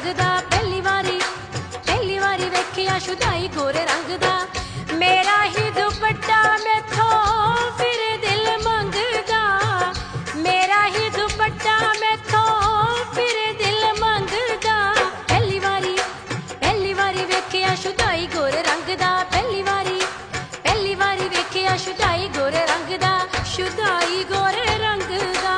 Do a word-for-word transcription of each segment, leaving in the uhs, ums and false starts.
रंग दा पहली वारी पहली वारी वेखिया शुदाई गोरे रंग दा मेरा ही दुपट्टा मैथों फिर दिल मंगदा मेरा ही दुपट्टा मैथों फिर दिल मंगदा पहली वारी पहली वारी वेखिया शुदाई गोरे रंग दा पहली वारी पहली वारी वेखिया शुदाई गोरे रंग दा शुदाई गोरे रंग दा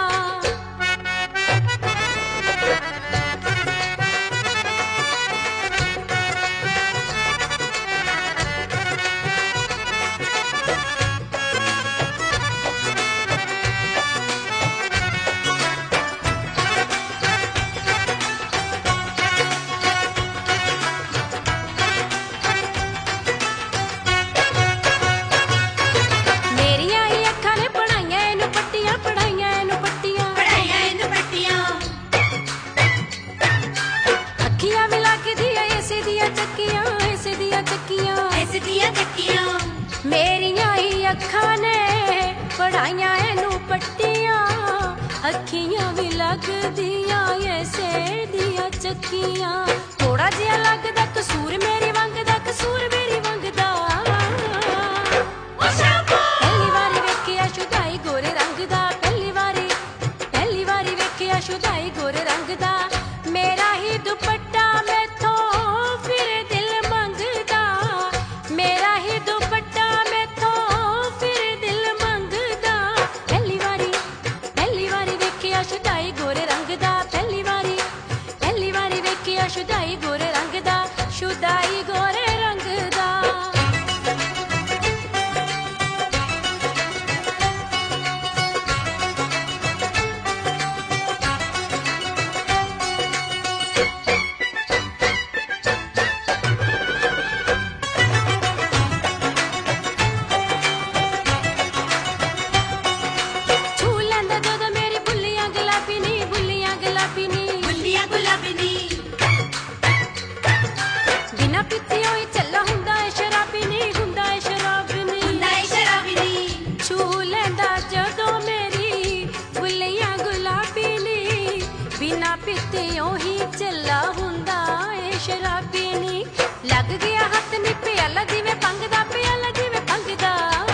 मेरिया ही अखां ने पढ़ाइया इनू पट्टियां अखियां भी लगदियां ऐसे दिया चक्कियां थोड़ा जिहा लगदा कसूर मेरी वंगदा कसूर मेरी वंगदा पहली वारी वेखिया शुदाई गोरे रंग दा पहली वारी पहली वारी वेखिया शुदाई गोरे रंग दा मेरा ही दुपट्टा मैथों फिर दिल मंगदा मेरा ही दुपट्टा मैथों फिर दिल मंगदा पहली वारी पहली वारी वेखिया शुदाई गोरे रंग दा पहली वारी पहली वारी वेखिया शुदाई गोरे रंग दा शुदाई गोरे रंग दा बिना पित्तियों ही चला हुंदा ए शराबी नी लग गया हथ नी प्याला जिवें पंगदा प्याला जिवें पंगदा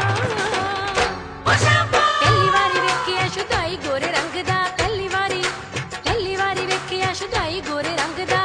पहली वारी वेखिया शुदाई गोरे रंग दा पहली वारी पहली वारी वेखिया शुदाई गोरे रंग दा